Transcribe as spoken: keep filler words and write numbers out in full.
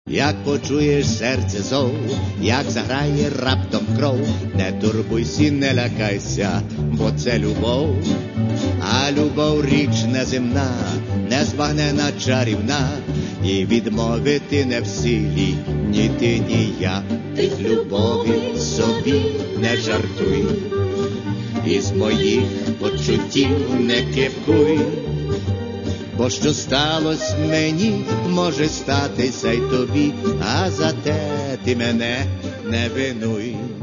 Як почуєш серце зов, як заграє раптом кров, не турбуйся, не лякайся, бо це любов. А любов річ неземна, незбагнена чарівна, і відмовити не в силі ні ти, ні я. Ти з любові собі не жартуй, із моїх почуттів не кепкуй. Бо що сталось мені, може статися й тобі, а за те ти мене не винуй.